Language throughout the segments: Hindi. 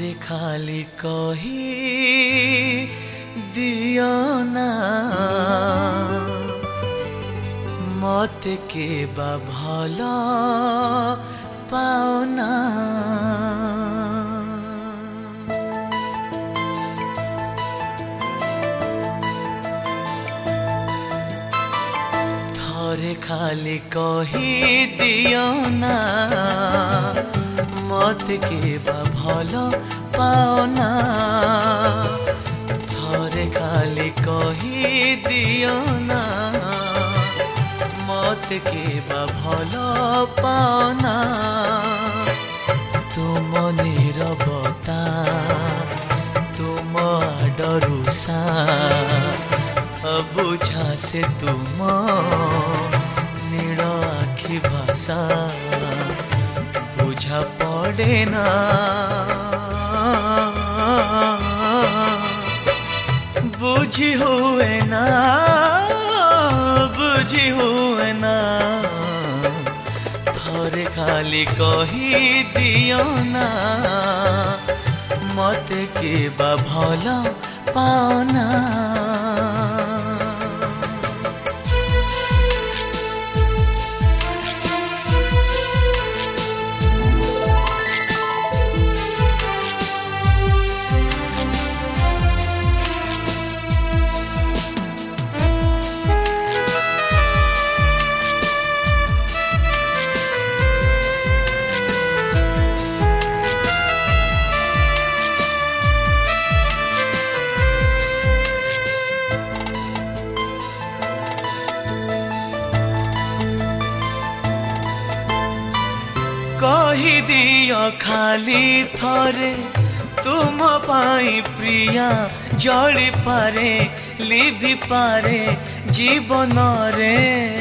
ଥରେ ଖାଲି କହି ଦିଅ ନା ମତେ କେବା ଭଲ ପାଉନା। ଥରେ ଖାଲି କହି ଦିଅ ନା मते केबा भल पाओना। थरे खाली कही दियो ना मते केबा भल पाओना। तुम नीरवता तुम डरुसा बुझा से तुम नीड़ आखि भाषा बुझा पड़े ना। बुझी हुए ना बुझी हुए ना थरे खाली कही दियो ना मते केबा भल पाओना। कही दियो खाली थरे तुम पाई प्रिया जली पारे लिभि पारे जीवन रे।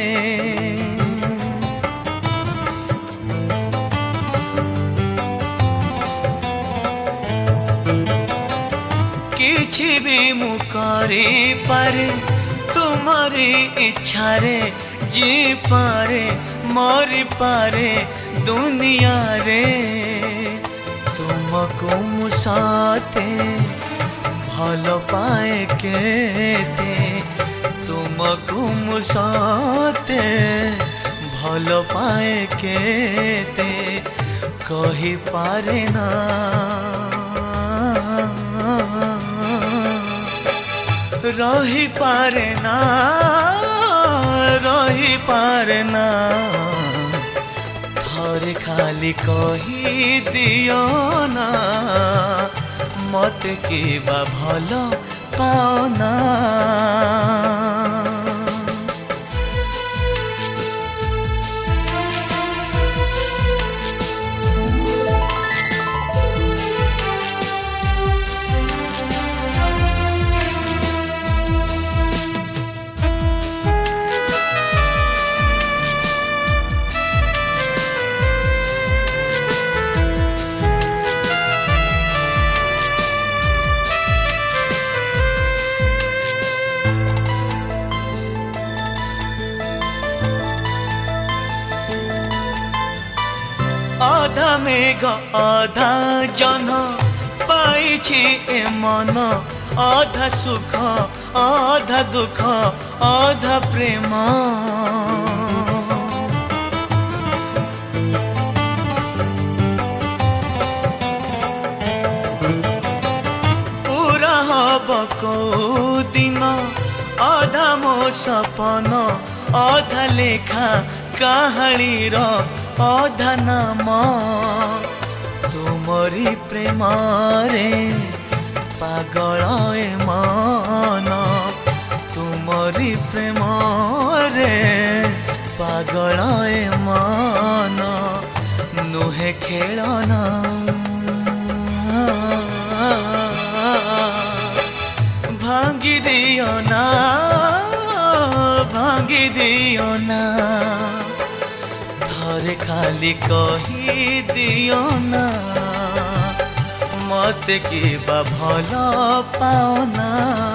किछि भी मु करी पारे तुम्हारी इच्छा रे जी पारे मरी पारे दुनिया रे। तुमको मुसाते भल पाए केते तुमको मुसाते भल पाए केते कही पारे ना। रही पारे ना रही पारे ना थरे खाली कही दियो ना मते केबा भल पाओना। आधा मेघ आधा जन पाइछि ए मन आधा सुख आधा दुख आधा प्रेम। पूरा हब को दिन आधा मो सपन आधा लेखा कहानी रो आधा नाम। तुमरी प्रेम रे पागल ए मन तुमरी प्रेम रे पागल ए मन नुहे खेलना। भांगी दियो ना भांगी दियो ना थरे खाली कही दियो ना मते केबा भल पाओना।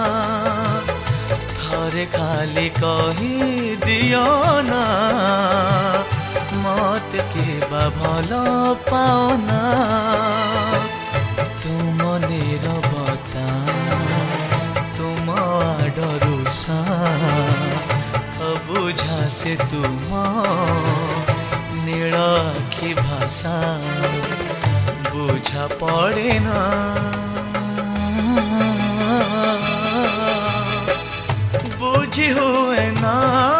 थरे खाली कही दियो ना मते केबा भल पाओना। तुम से तुम नीलाखी भाषा बुझा पड़े ना बुझी हुए ना